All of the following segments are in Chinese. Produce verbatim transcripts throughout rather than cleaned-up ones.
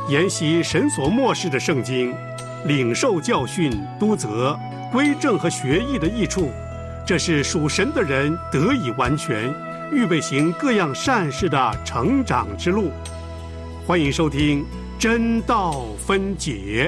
研习神所默示的圣经，领受教训、督责、归正和学艺的益处，这是属神的人得以完全，预备行各样善事的成长之路。欢迎收听真道分解。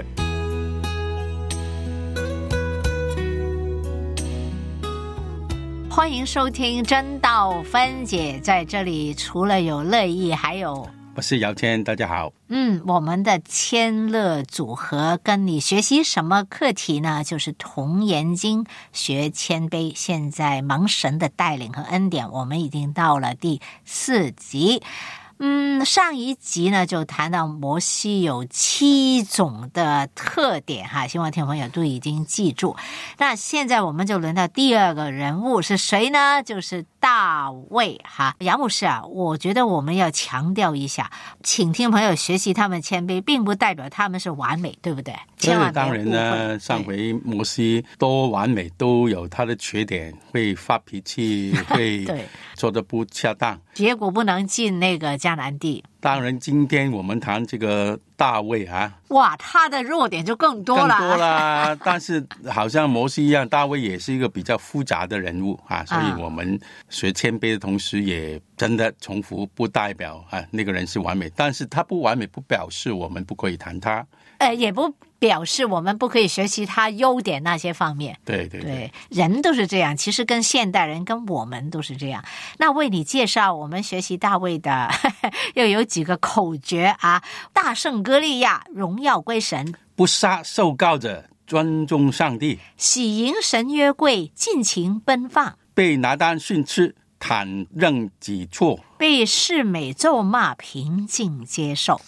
欢迎收听真道分解，在这里除了有乐意，还有我是姚谦，大家好。 嗯，我们的谦乐组合跟你学习什么课题呢？就是童言经学谦卑。现在蒙神的带领和恩典，我们已经到了第四集。嗯，上一集呢就谈到摩西有七种的特点哈，希望听众朋友都已经记住。那现在我们就轮到第二个人物是谁呢？就是大卫哈。杨牧师啊，我觉得我们要强调一下，请听众朋友学习他们谦卑，并不代表他们是完美，对不对？千万别误会。 当然呢，上回摩西多完美，都有他的缺点，会发脾气，会做得不恰当， 结果不能进那个迦南地。 当然今天我们谈这个大卫啊， 哇，他的弱点就更多了更多了但是好像摩西一样，大卫也是一个比较复杂的人物啊，所以我们学谦卑的同时，也真的重复不代表啊那个人是完美，但是他不完美不表示我们不可以谈他， 呃，也不表示我们不可以学习他优点那些方面。 对对 对, 对，人都是这样，其实跟现代人跟我们都是这样。那为你介绍我们学习大卫的又有几个口诀啊：大胜歌利亚，荣耀归神； 不杀受膏者，尊重上帝； 喜迎神约柜，尽情奔放； 被拿单训斥，坦认己错； 被世美咒骂，平静接受。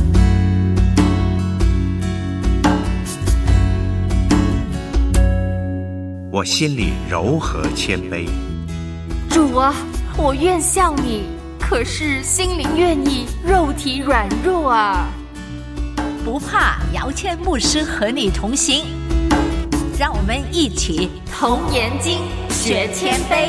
我心里柔和谦卑。 主啊，我愿像你，可是心灵愿意，肉体软弱啊。 不怕，姚谦牧师和你同行，让我们一起童言经学谦卑。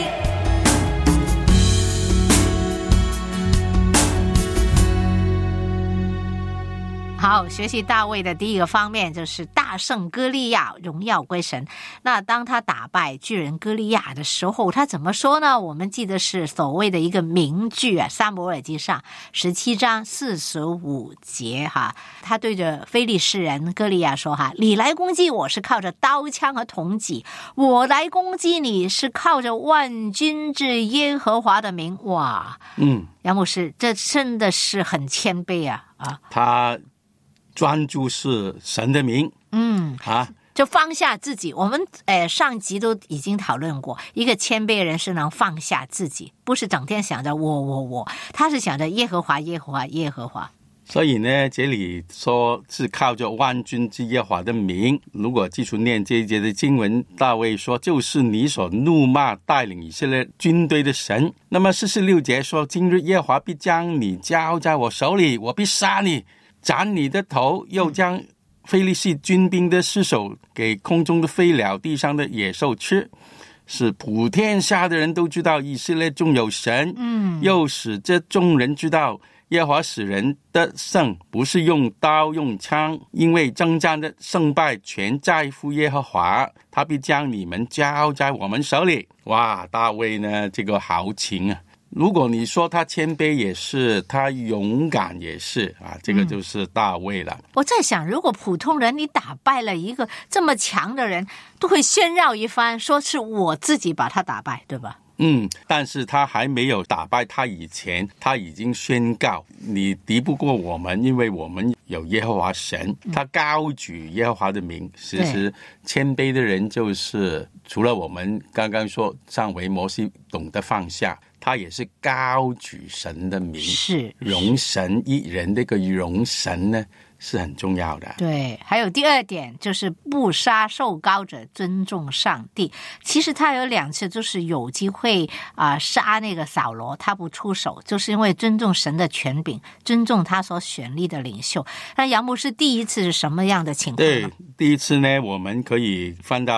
好，学习大卫的第一个方面就是大胜歌利亚，荣耀归神。那当他打败巨人歌利亚的时候，他怎么说呢？我们记得是所谓的一个名句啊，撒母耳记上十七章四十五节哈，他对着非利士人歌利亚说哈：你来攻击我是靠着刀枪和铜戟，我来攻击你是靠着万军之耶和华的名。哇，嗯，杨牧师，这真的是很谦卑啊啊， 他专注是神的名，嗯啊， 就放下自己。我们呃上集都已经讨论过，一个谦卑的人是能放下自己，不是整天想着我我我，他是想着耶和华耶和华耶和华。 所以呢，这里说是靠着万军之耶和华的名。如果继续念这一节的经文，大卫说就是你所怒骂带领以色列军队的神。那么四十六节说，今日耶和华必将你交在我手里，我必杀你，斩你的头，又将非利士军兵的尸首给空中的飞鸟，地上的野兽吃，使普天下的人都知道以色列中有神，嗯，又使这众人知道耶和华使人的胜不是用刀用枪，因为征战的胜败全在乎耶和华，他必将你们交在我们手里。哇，大卫呢，这个豪情啊！如果你说他谦卑也是，他勇敢也是啊，这个就是大卫了。 嗯，我在想，如果普通人你打败了一个这么强的人，都会炫耀一番，说是我自己把他打败，对吧？ 嗯，但是他还没有打败他以前，他已经宣告你敌不过我们，因为我们有耶和华神，他高举耶和华的名。其实谦卑的人就是除了我们刚刚说上回摩西懂得放下，他也是高举神的名， 是容神一人，这个容神呢是很重要的。 对，还有第二点就是不杀受膏者，尊重上帝。其实他有两次就是有机会啊、呃、杀那个扫罗，他不出手，就是因为尊重神的权柄，尊重他所选立的领袖。那杨牧师第一次是什么样的情况呢？ 对，第一次呢，我们可以翻到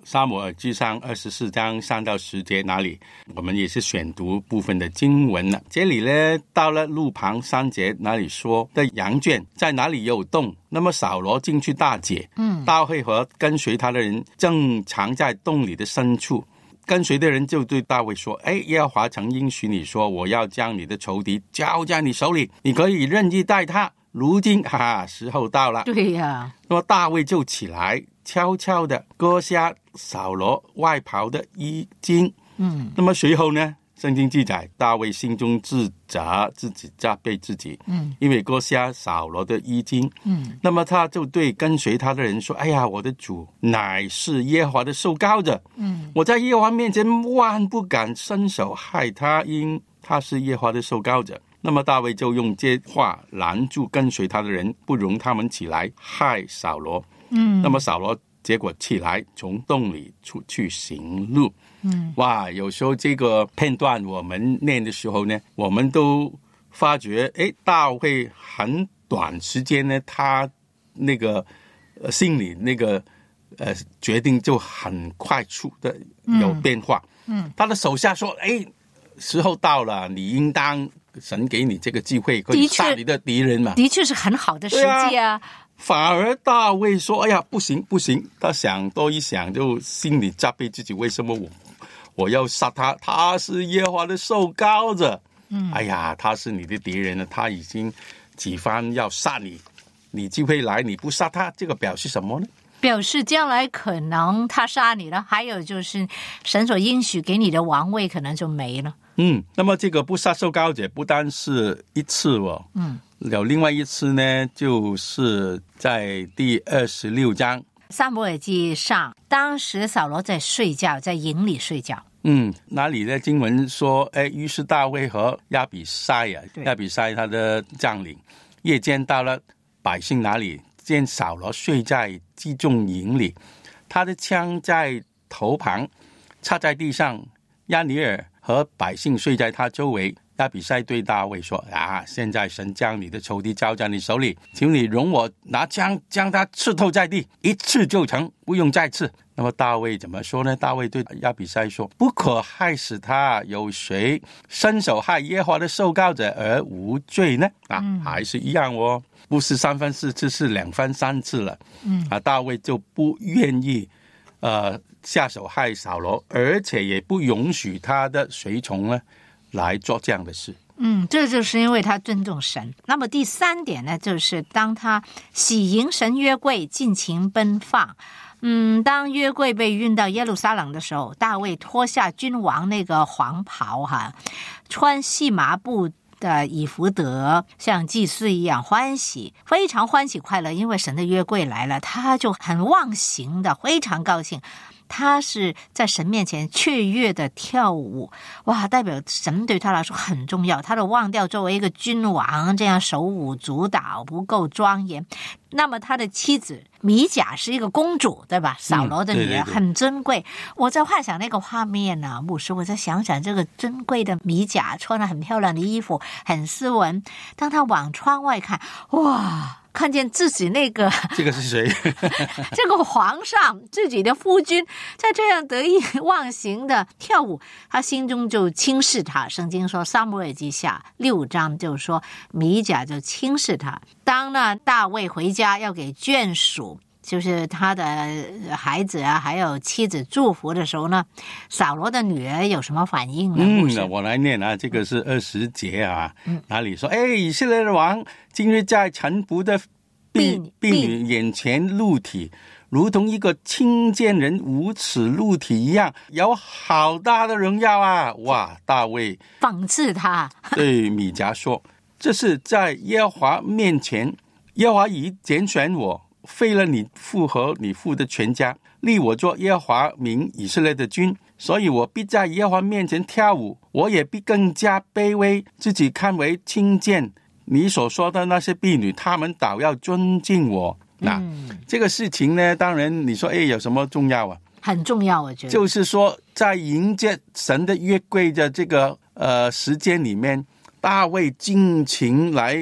撒母耳记上二十四章三到十节那里，我们也是选读部分的经文了。这里呢，到了路旁三节那里说的羊圈在哪里有洞，那么扫罗进去大解，嗯，大卫和跟随他的人正藏在洞里的深处。跟随的人就对大卫说，哎，耶和华曾应许你说，我要将你的仇敌交在你手里，你可以任意待他。如今哈哈，时候到了。 对呀、啊， 那么大卫就起来，悄悄的割下扫罗外袍的衣襟。嗯，那么随后呢，圣经记载，大卫心中自责，自己责备自己。嗯，因为割下扫罗的衣襟。嗯，那么他就对跟随他的人说：“哎呀，我的主乃是耶和华的受膏者。嗯，我在耶和华面前万不敢伸手害他，因他是耶和华的受膏者。”那么大卫就用这话拦住跟随他的人，不容他们起来害扫罗。嗯，那么扫罗结果起来从洞里出去行路。嗯，哇，有时候这个片段我们念的时候呢，我们都发觉，哎，大卫很短时间呢，他那个、呃、心里那个呃决定就很快速的有变化。嗯，嗯他的手下说，哎，时候到了，你应当神给你这个机会，可以杀你的敌人嘛。 的确是很好的时机啊。 反而大卫说，哎呀，不行不行，他想多一想，就心里责备自己，为什么我我要杀他？他是耶和华的受膏者。嗯，哎呀，他是你的敌人了，他已经几番要杀你，你机会来你不杀他，这个表示什么呢？ 表示将来可能他杀你了，还有就是神所应许给你的王位可能就没了。 嗯，那么这个不杀受膏者不单是一次哦，嗯，有另外一次呢，就是在第二十六章撒母耳记上，当时扫罗在睡觉，在营里睡觉。 嗯，哪里的经文说，哎，于是大卫和亚比筛啊，亚比筛他的将领，夜间到了百姓那里，见扫罗睡在集中营里，他的枪在头旁，插在地上，亚尼尔和百姓睡在他周围。亚比筛对大卫说，啊，现在神将你的仇敌交在你手里，请你容我拿枪将他刺透在地，一刺就成，不用再刺。那么大卫怎么说呢？大卫对亚比筛说，不可害死他，有谁伸手害耶和华的受膏者而无罪呢？啊，嗯、还是一样哦，不是三番四次，是两番三次了。嗯，啊，大卫就不愿意呃下手害扫罗，而且也不允许他的随从呢来做这样的事。 嗯，这就是因为他尊重神。那么第三点呢，就是当他喜迎神约柜尽情奔放。嗯，当约柜被运到耶路撒冷的时候，大卫脱下君王那个黄袍哈，穿细麻布的以弗得，像祭司一样欢喜，非常欢喜快乐，因为神的约柜来了，他就很忘形的，非常高兴。他是在神面前雀跃的跳舞，哇，代表神对他来说很重要，他都忘掉作为一个君王这样手舞足蹈不够庄严。那么他的妻子米甲是一个公主，对吧？扫罗的女儿、嗯、对对对，很珍贵。我在幻想那个画面呢、啊，牧师，我在想想这个珍贵的米甲，穿了很漂亮的衣服，很斯文。当他往窗外看，哇，看见自己那个这个是谁？ 这个皇上自己的夫君在这样得意忘形的跳舞，他心中就轻视他。圣经说撒母耳记下六章就说米甲就轻视他。当呢大卫回家要给眷属，就是他的孩子啊还有妻子祝福的时候呢，扫罗的女儿有什么反应呢？ 嗯，我来念啊，这个是二十节啊，嗯、哪里说，哎，以色列的王今日在臣仆的婢婢女眼前露体，如同一个轻贱人无耻露体一样，有好大的荣耀啊！哇，大卫讽刺他， 对米甲说，这是在耶和华面前，耶和华已拣选我，废了你父和你父的全家，立我做耶和华民以色列的君，所以我必在耶和华面前跳舞，我也必更加卑微，自己看为轻贱。你所说的那些婢女，他们倒要尊敬我。那、嗯、这个事情呢，当然你说，哎，有什么重要啊？ 很重要，我觉得就是说，在迎接神的约柜的这个呃时间里面，大卫尽情来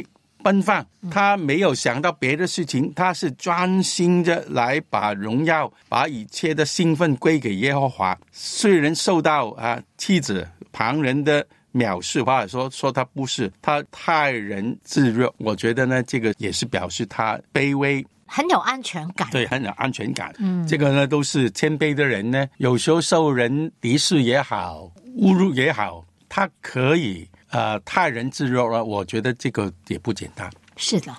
奔放，他没有想到别的事情，他是专心着来把荣耀把一切的兴奋归给耶和华。虽然受到啊妻子旁人的藐视，或者说说他不是，他泰然自若。我觉得呢，这个也是表示他卑微， 很有安全感。 对，很有安全感。 嗯， 这个呢都是谦卑的人呢，有时候受人敌视也好，侮辱也好，他可以呃泰然自若了。我觉得这个也不简单。 是的。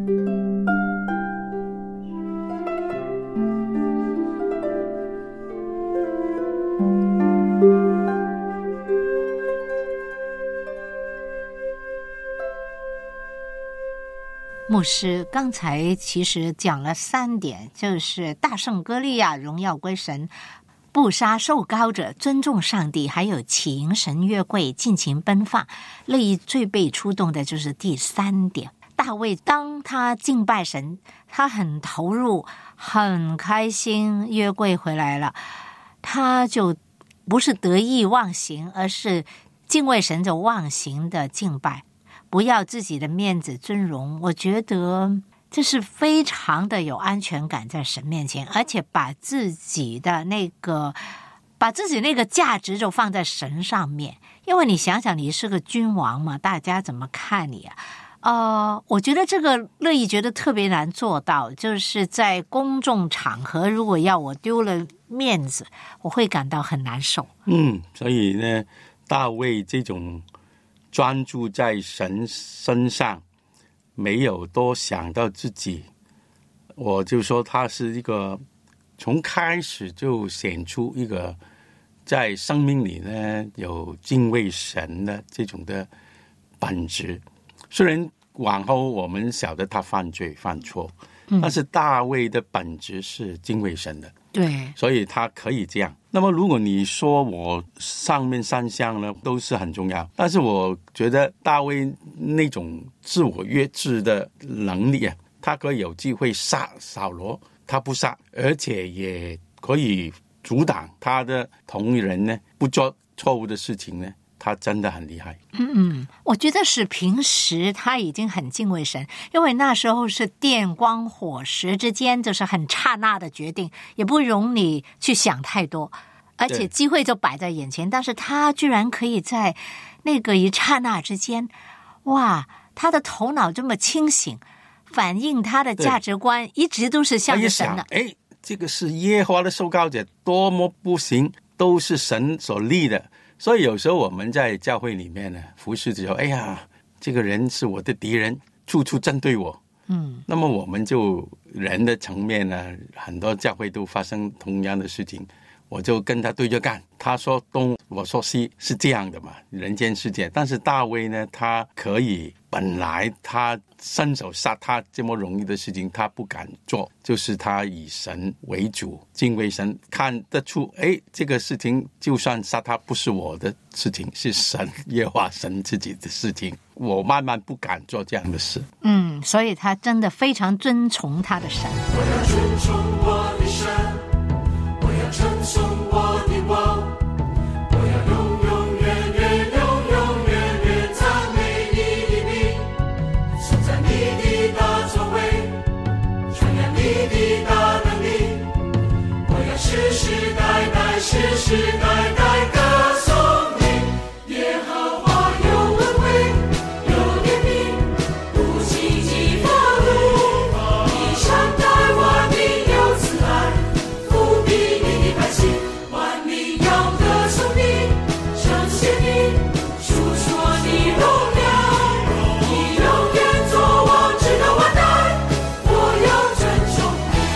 牧师刚才其实讲了三点，就是大胜歌利亚，荣耀归神，不杀受膏者，尊重上帝，还有起迎神约柜，尽情奔放。乐意最被触动的就是第三点，大卫当他敬拜神，他很投入，很开心，约柜回来了，他就不是得意忘形，而是敬畏神就忘形的敬拜，不要自己的面子尊荣。我觉得这是非常的有安全感在神面前，而且把自己的那个把自己那个价值就放在神上面。因为你想想，你是个君王嘛，大家怎么看你啊？呃，我觉得这个乐意觉得特别难做到，就是在公众场合，如果要我丢了面子，我会感到很难受。 嗯，所以呢，大卫这种专注在神身上，没有多想到自己，我就说他是一个从开始就显出一个在生命里呢有敬畏神的这种的本质。虽然往后我们晓得他犯罪犯错，嗯，但是大卫的本质是敬畏神的， 对， 所以他可以这样。那么如果你说我上面三项呢都是很重要，但是我觉得大卫那种自我约制的能力啊，他可以有机会杀扫罗，他不杀，而且也可以阻挡他的同人呢不做错误的事情呢，他真的很厉害。 嗯嗯，我觉得是平时他已经很敬畏神，因为那时候是电光火石之间，就是很刹那的决定，也不容你去想太多，而且机会就摆在眼前，但是他居然可以在那个一刹那之间，哇，他的头脑这么清醒，反映他的价值观一直都是向着神的。 哎，这个是耶和华的受膏者，多么不行，都是神所立的。所以有时候我们在教会里面呢服侍之后，哎呀，这个人是我的敌人，处处针对我。嗯，那么我们就人的层面呢，很多教会都发生同样的事情，我就跟他对着干，他说东，我说西，是这样的嘛，人间世界。但是大卫呢，他可以，本来他伸手杀他这么容易的事情他不敢做，就是他以神为主，敬畏神，看得出哎，这个事情就算杀他不是我的事情，是神耶和华神自己的事情，我慢慢不敢做这样的事。 嗯，所以他真的非常尊崇他的神。 我要尊崇我的神，我要称颂我的王，我要永永远远永永远远赞美你的名，颂赞你的大作为，传扬你的大能力，我要世世代代世世代代歌颂你。耶和华有恩惠有怜悯，不轻易发怒，你常待万民有慈爱，扶庇你的百姓，万民要歌颂你，称谢你，述说你荣耀，你永远作王直到万代，我要尊崇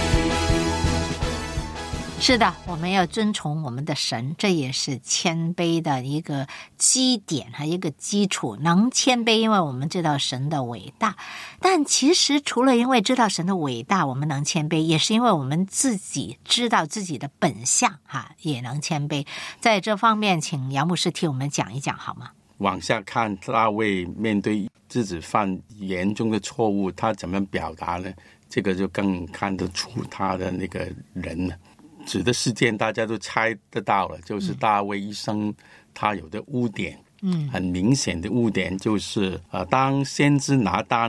你。 是的，我们要尊崇我们的神，这也是谦卑的一个基点和一个基础。能谦卑，因为我们知道神的伟大。但其实除了因为知道神的伟大我们能谦卑，也是因为我们自己知道自己的本相哈，也能谦卑。在这方面请杨牧师替我们讲一讲好吗？ 往下看，大卫面对自己犯严重的错误，他怎么表达呢？这个就更看得出他的那个人了。指的事件大家都猜得到了，就是大卫一生他有的污点，嗯，很明显的污点就是呃，当先知拿单呢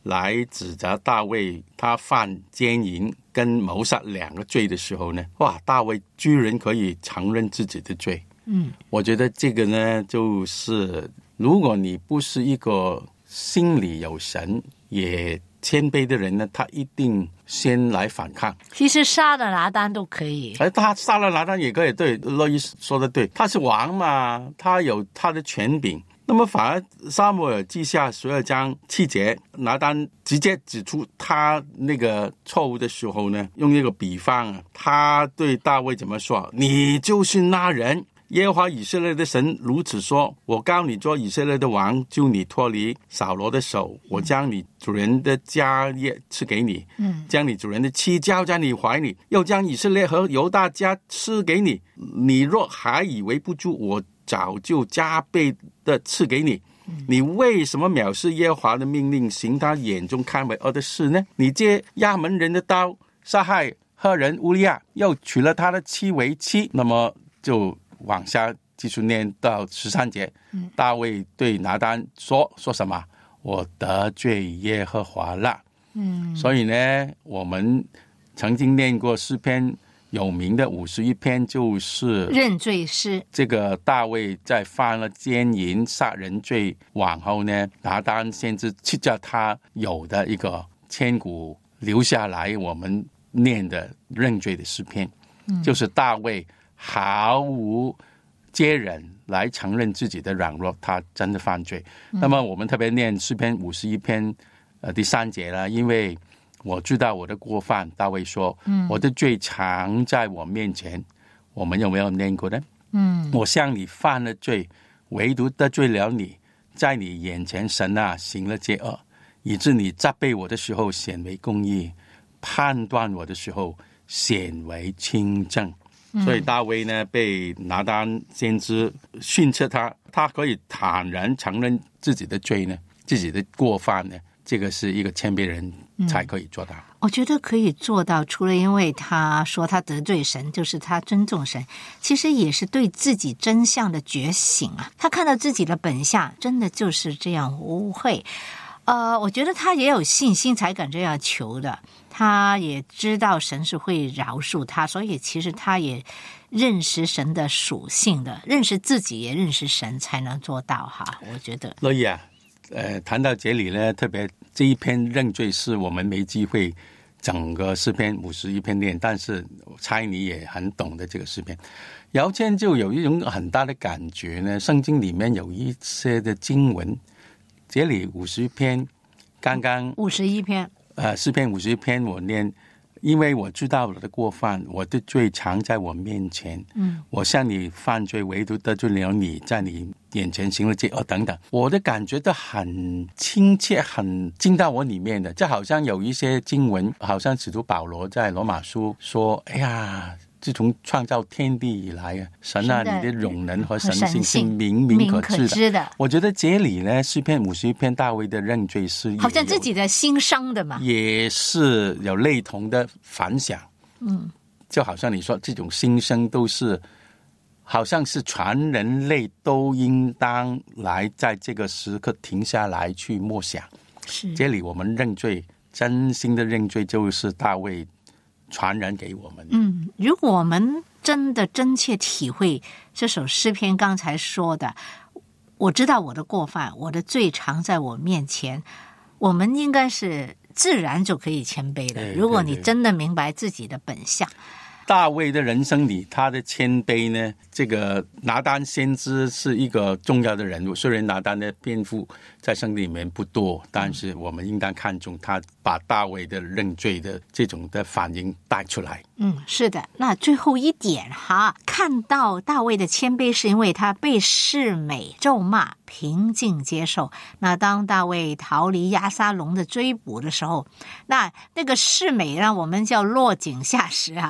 来指责大卫他犯奸淫跟谋杀两个罪的时候呢，哇，大卫居然可以承认自己的罪。 嗯， 我觉得这个呢，就是如果你不是一个心里有神也谦卑的人呢，他一定先来反抗。 其实杀了拿单都可以， 而他杀了拿单也可以，对，乐意说的对，他是王嘛，他有他的权柄。那么反而撒母耳记下十二章七节，拿单直接指出他那个错误的时候呢，用一个比方，他对大卫怎么说？你就是那人，耶和华以色列的神如此说，我膏你做以色列的王，救你脱离扫罗的手，我将你主人的家业赐给你，嗯，将你主人的妻交在你怀里，又将以色列和犹大家赐给你，你若还以为不足，我早就加倍的赐给你。你为什么藐视耶和华的命令，行他眼中看为恶的事呢？你借亚门人的刀杀害赫人乌利亚，又娶了他的妻为妻。那么就往下继续念到十三节，大卫对拿单说说什么？我得罪耶和华了。嗯，所以呢，我们曾经念过诗篇有名的五十一篇，就是认罪诗。 这个大卫在犯了奸淫杀人罪往后呢，拿单先知斥责他有的一个千古留下来我们念的认罪的诗篇，嗯，就是大卫毫无接忍来承认自己的软弱，他真的犯罪。嗯，那么我们特别念诗篇五十一篇呃第三节了，因为我知道我的过犯，大卫说，嗯，我的罪常在我面前。我们有没有念过呢？嗯，我向你犯了罪，唯独得罪了你，在你眼前，神啊，行了这恶，以致你责备我的时候显为公义，判断我的时候显为清正。嗯，所以大卫呢，被拿单先知训斥他，他可以坦然承认自己的罪呢，自己的过犯呢，这个是一个谦卑人才可以做到。嗯， 我觉得可以做到，除了因为他说他得罪神，就是他尊重神，其实也是对自己真相的觉醒啊。他看到自己的本相真的就是这样污秽，呃，我觉得他也有信心才敢这样求的。他也知道神是会饶恕他，所以其实他也认识神的属性的，认识自己也认识神才能做到哈。我觉得乐意啊，呃，谈到这里呢，特别这一篇认罪是我们没机会整个诗篇五十一篇念，但是我猜你也很懂得这个诗篇。姚谦就有一种很大的感觉呢，圣经里面有一些的经文，这里五十一篇，刚刚五十一篇， 呃，诗篇五十一篇我念，因为我知道我的过犯，我的罪常在我面前，嗯，我向你犯罪，唯独得罪了你，在你眼前行了这恶等等，我的感觉都很亲切，很进到我里面的，就好像有一些经文，好像使徒保罗在罗马书说，哎呀，自从创造天地以来啊，神啊，你的容能和神性是明明可知 的, 知的。 我觉得这里呢，诗篇五十一篇大卫的认罪是好像自己的心伤的嘛， 也是有类同的反响。嗯，就好像你说这种心声都是，好像是全人类都应当来在这个时刻停下来去默想。 是， 这里我们认罪，真心的认罪，就是大卫传染给我们。 嗯，如果我们真的真切体会这首诗篇刚才说的，我知道我的过犯，我的罪常在我面前，我们应该是自然就可以谦卑的。如果你真的明白自己的本相。 大卫的人生里，他的谦卑呢，这个拿单先知是一个重要的人物。虽然拿单的篇幅在圣经里面不多，但是我们应当看重他把大卫的认罪的这种的反应带出来。 嗯，是的。那最后一点哈，看到大卫的谦卑是因为他被示每咒骂，平静接受。那当大卫逃离押沙龙的追捕的时候，那那个示每让我们叫落井下石啊。嗯。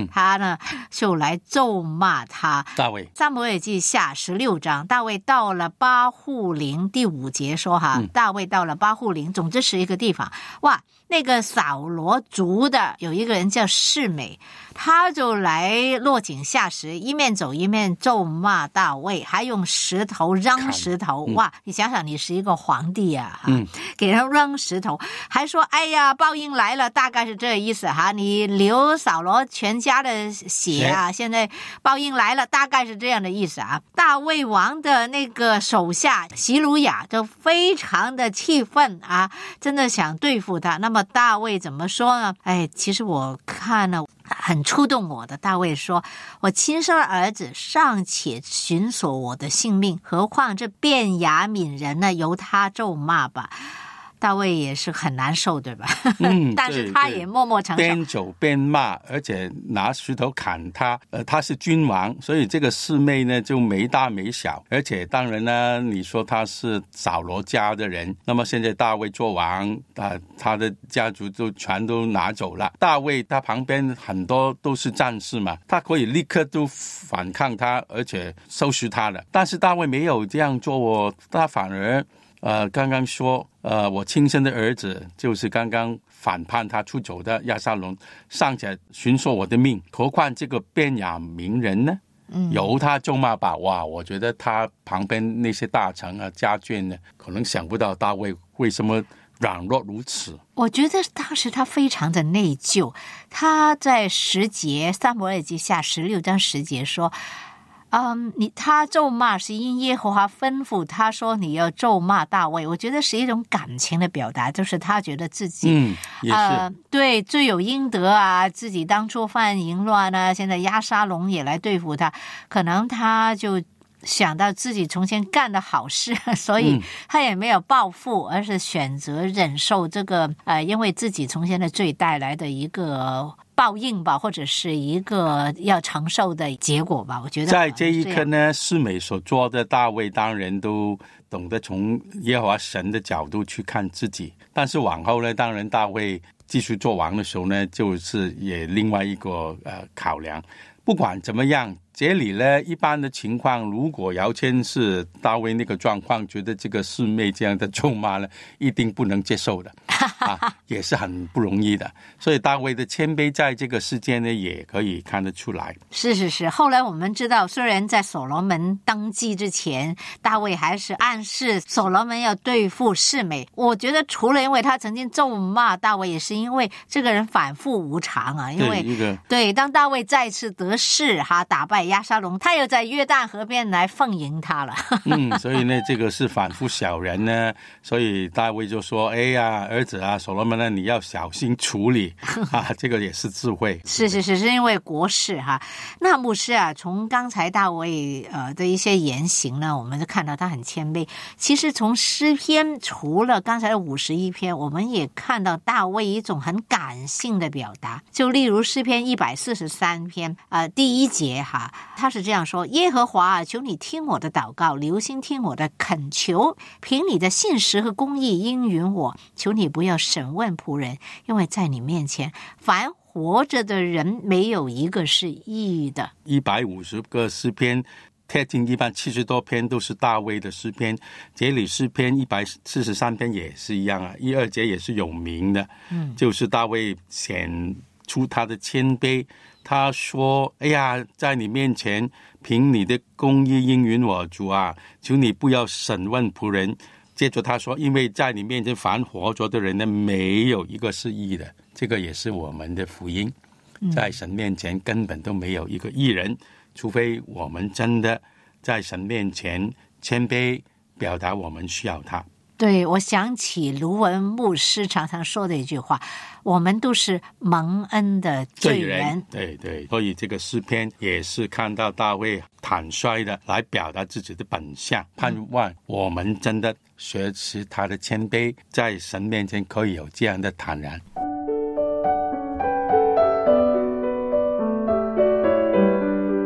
他呢就来咒骂他。 大卫， 撒母耳记下十六章，大卫到了巴户琳第五节说哈， 嗯、 大卫到了巴户琳，总之是一个地方。哇，那个扫罗族的有一个人叫示每，他就来落井下石，一面走一面咒骂大卫，还用石头扔石头。嗯、哇，你想想，你是一个皇帝啊，嗯、给人扔石头，还说哎呀报应来了，大概是这个意思哈。你流扫罗全家的血啊，现在报应来了，大概是这样的意思啊。大卫王的那个手下希鲁雅就非常的气愤啊，真的想对付他。那么大卫怎么说呢？哎，其实我看了很触动我的。大卫说，我亲生儿子尚且寻索我的性命，何况这便雅悯人呢？由他咒骂吧。大卫也是很难受，对吧？嗯，但是他也默默承受， 边走边骂，而且拿石头砍他。呃，他是君王，所以这个示每呢就没大没小。而且当然呢，你说他是扫罗家的人，那么现在大卫做王，啊、呃，他的家族就全都拿走了。大卫他旁边很多都是战士嘛，他可以立刻就反抗他，而且收拾他了。但是大卫没有这样做哦，他反而。呃，刚刚说，呃，我亲生的儿子就是刚刚反叛他出走的押沙龙，尚且寻索我的命，何况这个便雅悯人呢？嗯，由他咒骂吧。哇，我觉得他旁边那些大臣啊、家眷呢，可能想不到大卫为什么软弱如此。 我觉得当时他非常的内疚，他在十节撒母耳记下十六章十节说。嗯，你他咒骂是因耶和华吩咐他说你要咒骂大卫，我觉得是一种感情的表达，就是他觉得自己嗯也是、呃、 对罪有应得啊，自己当初犯淫乱啊，现在押沙龙也来对付他，可能他就想到自己从前干的好事，所以他也没有报复，而是选择忍受这个呃，因为自己从前的罪带来的一个报应吧，或者是一个要承受的结果吧。我觉得在这一刻呢，示每所做的大卫当然都懂得从耶和华神的角度去看自己，但是往后呢，当然大卫继续做王的时候呢，就是也另外一个呃考量。不管怎么样，这里呢一般的情况，如果姚谦是大卫那个状况，觉得这个示每这样的咒骂呢，一定不能接受的啊，也是很不容易的。所以大卫的谦卑在这个事件呢，也可以看得出来。 是是是，后来我们知道，虽然在所罗门登基之前，大卫还是暗示所罗门要对付示每。我觉得除了因为他曾经咒骂大卫，也是因为这个人反复无常啊。因为对, 对，当大卫再次得势哈，打败押沙龙，他又在约旦河边来奉迎他了。 嗯，所以呢，这个是反复小人呢，所以大卫就说：“哎呀，儿子啊，所罗门呢，你要小心处理啊。”这个也是智慧。 是是是，是因为国事哈。那牧师啊，从刚才大卫呃的一些言行呢，我们就看到他很谦卑。其实从诗篇，除了刚才的五十一篇，我们也看到大卫一种很感性的表达。就例如诗篇一百四十三篇呃第一节哈，他是这样说：耶和华啊，求你听我的祷告，留心听我的恳求，凭你的信实和公义应允我，求你不要审问仆人，因为在你面前凡活着的人没有一个是义的。 一百五十个诗篇贴近一般七十多篇都是大卫的诗篇，这里诗篇一百四十三篇也是一样啊，一二节也是有名的，嗯，就是大卫显出他的谦卑。他说：“哎呀，在你面前，凭你的公义应允我，主啊，求你不要审问仆人。”接着他说：“因为在你面前凡活着的人呢，没有一个是义的。”这个也是我们的福音，在神面前根本都没有一个义人，除非我们真的在神面前谦卑，表达我们需要他。 对，我想起卢文牧师常常说的一句话：我们都是蒙恩的罪人。 对对，所以这个诗篇也是看到大卫坦率的来表达自己的本相，盼望我们真的学习他的谦卑，在神面前可以有这样的坦然。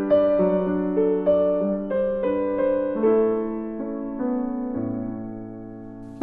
牧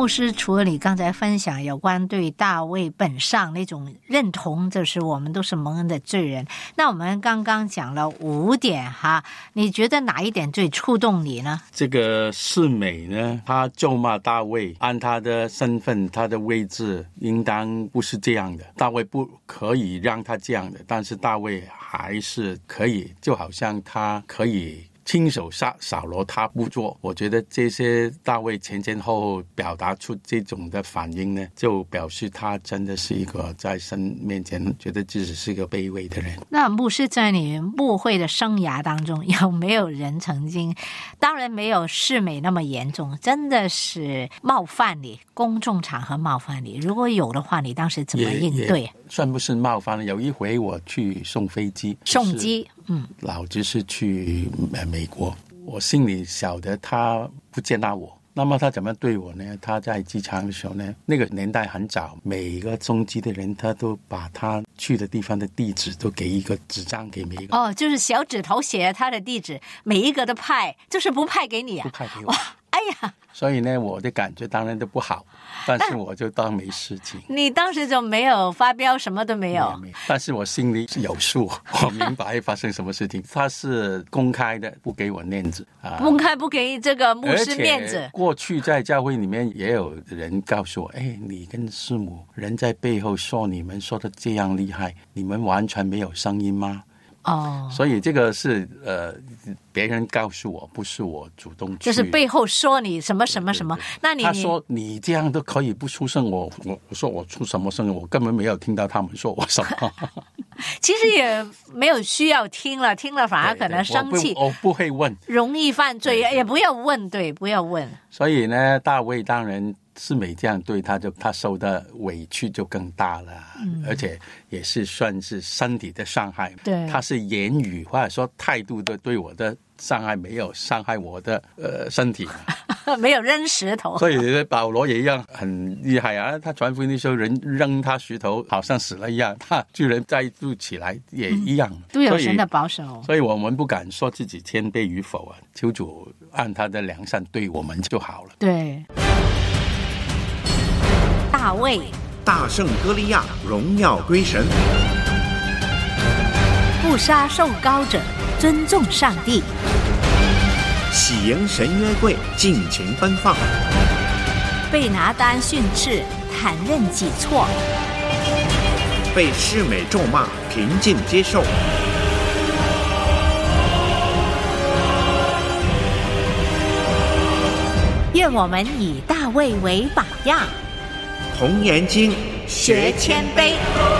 牧师，除了你刚才分享有关对大卫本上那种认同，就是我们都是蒙恩的罪人，那我们刚刚讲了五点哈，你觉得哪一点最触动你呢？ 这个示每呢，他咒骂大卫，按他的身份他的位置应当不是这样的，大卫不可以让他这样的，但是大卫还是可以，就好像他可以亲手杀扫罗，他不做。我觉得这些大卫前前后后表达出这种的反应呢，就表示他真的是一个在神面前觉得自己是一个卑微的人。 那牧师在你牧会的生涯当中，有没有人曾经，当然没有示每那么严重，真的是冒犯你，公众场合冒犯你？如果有的话，你当时怎么应对？ 算不是冒犯了。有一回我去送飞机， 送机，嗯， 老子是去美国，我心里晓得他不接纳我，那么他怎么对我呢？他在机场的时候呢，那个年代很早，每个送机的人他都把他去的地方的地址都给一个纸张给每一个。 哦，就是小指头写他的地址，每一个都派，就是不派给你啊？ 不派给我。 哎呀， 所以呢，我的感觉当然都不好，但是我就当没事情。 你当时就没有发飙，什么都没有。 没有，但是我心里有数，我明白发生什么事情。他是公开的，不给我面子啊， 公开不给这个牧师面子。 过去在教会里面也有人告诉我，哎，你跟师母人在背后说你们说的这样厉害，你们完全没有声音吗？ 哦， 所以这个是呃别人告诉我，不是我主动去， 就是背后说你什么什么什么。 对对对， 那你他说你这样都可以不出声，我我我说我出什么声？我根本没有听到他们说我什么。 其实也没有需要听了，听了反而可能生气。 对对，我不，我不会问， 容易犯罪，也不要问，对，不要问。 所以呢，大卫当然示每这样对他，就他受的委屈就更大了，嗯，而且也是算是身体的伤害。 对， 他是言语或者说态度的对我的伤害，没有伤害我的呃身体。 没有扔石头， 所以保罗也一样很厉害啊！他传福音的时候，人扔他石头，好像死了一样，他居然再度起来，也一样， 嗯，都有神的保守。 所以我们不敢说自己谦卑与否啊，求主按他的良善对我们就好了。 对，大卫大胜歌利亚，荣耀归神。 不杀受膏者，尊重上帝。 喜迎神约柜，尽情奔放。 被拿单训斥，坦认己错。 被示每咒骂，平静接受。 愿我们以大卫为榜样， 童言经， 学谦卑。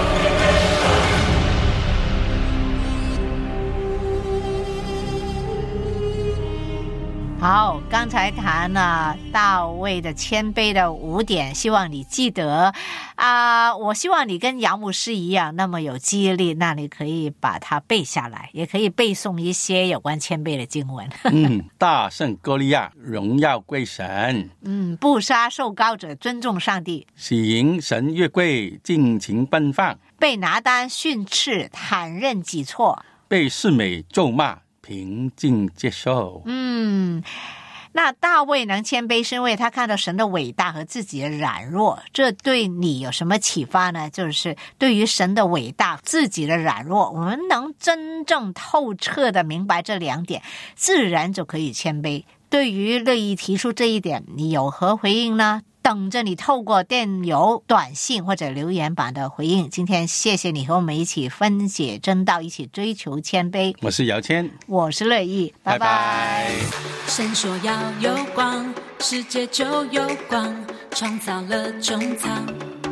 好，刚才谈了大卫的谦卑的五点，希望你记得啊、呃！我希望你跟姚牧师一样那么有记忆力，那你可以把它背下来，也可以背诵一些有关谦卑的经文。 嗯，大胜歌利亚，荣耀归神。 嗯，不杀受膏者，尊重上帝。 喜迎神约柜，尽情奔放。 被拿单训斥，坦认己错。 被示每咒骂，平静接受。 嗯，那大卫能谦卑，是因为他看到神的伟大和自己的软弱。这对你有什么启发呢？就是对于神的伟大、自己的软弱，我们能真正透彻的明白这两点，自然就可以谦卑。对于乐意提出这一点，你有何回应呢？等着你透过电邮、短信或者留言版的回应。今天谢谢你和我们一起分解真道，一起追求谦卑。 我是姚谦， 我是乐意，拜拜。 神说要有光，世界就有光，创造了穹苍。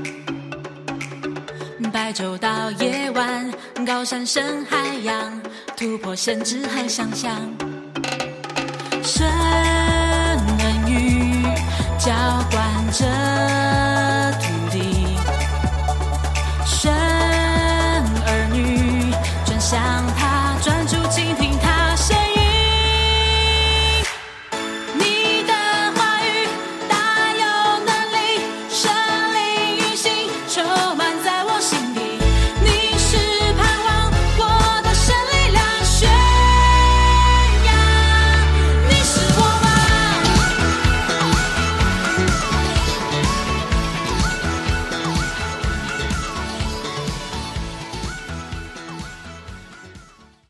白昼到夜晚，高山深海洋，突破限制和想象。神恩雨浇灌着土地，神儿女转向他，专注倾听他声音。你的话语大有能力，生灵运行，充